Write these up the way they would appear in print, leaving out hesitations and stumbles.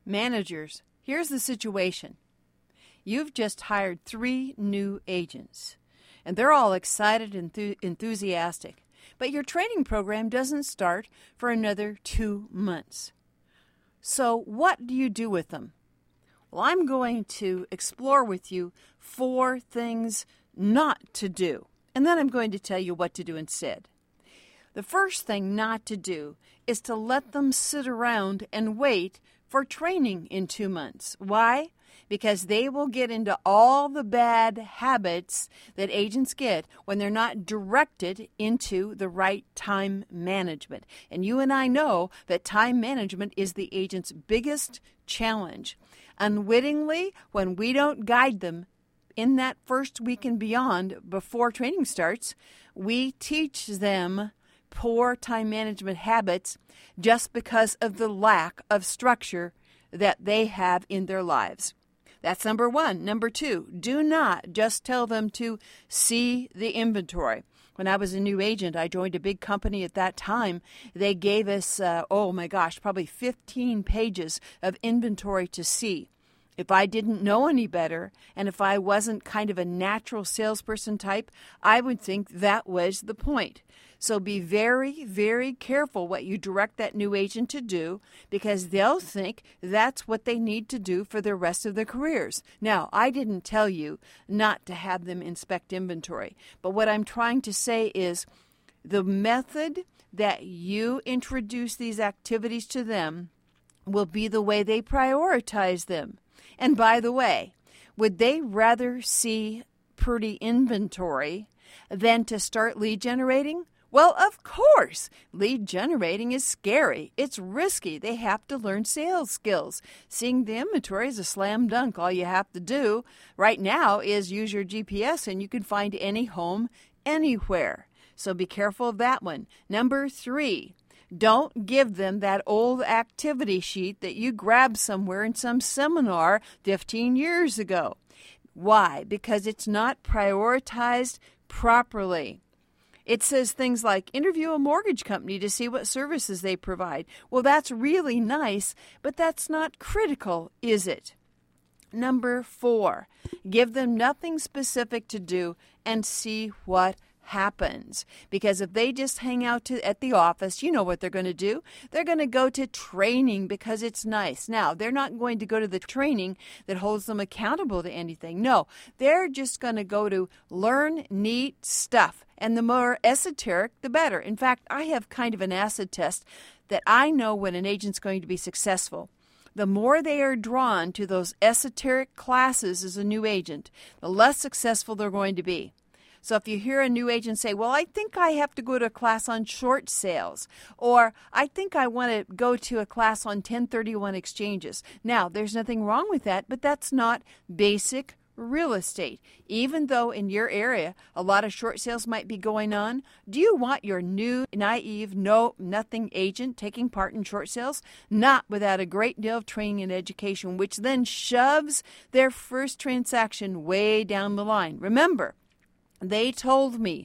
Managers, here's the situation. You've just hired 3 new agents, and they're all excited and enthusiastic, but your training program doesn't start for another 2 months. So what do you do with them? Well, I'm going to explore with you 4 things not to do, and then I'm going to tell you what to do instead. The first thing not to do is to let them sit around and wait for training in 2 months. Why? Because they will get into all the bad habits that agents get when they're not directed into the right time management. And you and I know that time management is the agent's biggest challenge. Unwittingly, when we don't guide them in that first week and beyond before training starts, we teach them poor time management habits just because of the lack of structure that they have in their lives. That's number 1. Number 2, do not just tell them to see the inventory. When I was a new agent, I joined a big company at that time. They gave us, probably 15 pages of inventory to see. If I didn't know any better, and if I wasn't kind of a natural salesperson type, I would think that was the point. So be very, very careful what you direct that new agent to do, because they'll think that's what they need to do for the rest of their careers. Now, I didn't tell you not to have them inspect inventory, but what I'm trying to say is the method that you introduce these activities to them will be the way they prioritize them. And by the way, would they rather see pretty inventory than to start lead generating? Well, of course. Lead generating is scary. It's risky. They have to learn sales skills. Seeing the inventory is a slam dunk. All you have to do right now is use your GPS and you can find any home anywhere. So be careful of that one. Number 3. Don't give them that old activity sheet that you grabbed somewhere in some seminar 15 years ago. Why? Because it's not prioritized properly. It says things like, interview a mortgage company to see what services they provide. Well, that's really nice, but that's not critical, is it? Number 4, give them nothing specific to do and see what happens. Because if they just hang out at the office, you know what they're going to do. They're going to go to training because it's nice. Now, they're not going to go to the training that holds them accountable to anything. No, they're just going to go to learn neat stuff. And the more esoteric, the better. In fact, I have kind of an acid test that I know when an agent's going to be successful. The more they are drawn to those esoteric classes as a new agent, the less successful they're going to be. So if you hear a new agent say, well, I think I have to go to a class on short sales, or I think I want to go to a class on 1031 exchanges. Now, there's nothing wrong with that, but that's not basic real estate. Even though in your area a lot of short sales might be going on, do you want your new, naive, know-nothing agent taking part in short sales? Not without a great deal of training and education, which then shoves their first transaction way down the line. Remember, they told me,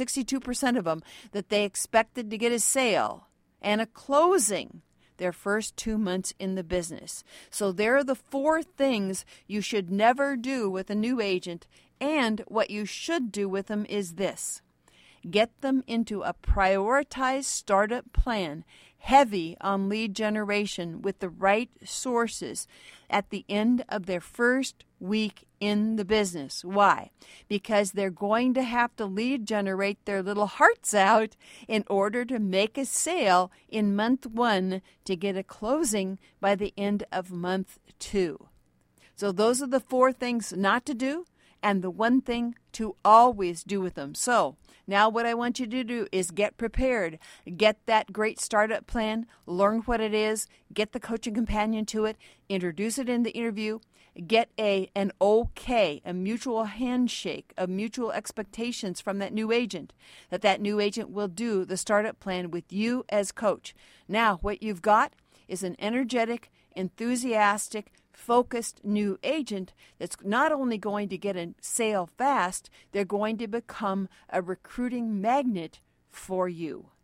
62% of them, that they expected to get a sale and a closing their first 2 months in the business. So there are the 4 things you should never do with a new agent, and what you should do with them is this. Get them into a prioritized startup plan, heavy on lead generation with the right sources at the end of their first week in the business. Why? Because they're going to have to lead generate their little hearts out in order to make a sale in month 1 to get a closing by the end of month 2. So those are the 4 things not to do and the 1 thing to always do with them. So now what I want you to do is get prepared. Get that great startup plan, learn what it is, get the coaching companion to it, introduce it in the interview, get an okay, a mutual handshake of mutual expectations from that new agent, that new agent will do the startup plan with you as coach. Now what you've got is an energetic, enthusiastic, focused new agent that's not only going to get a sale fast, they're going to become a recruiting magnet for you.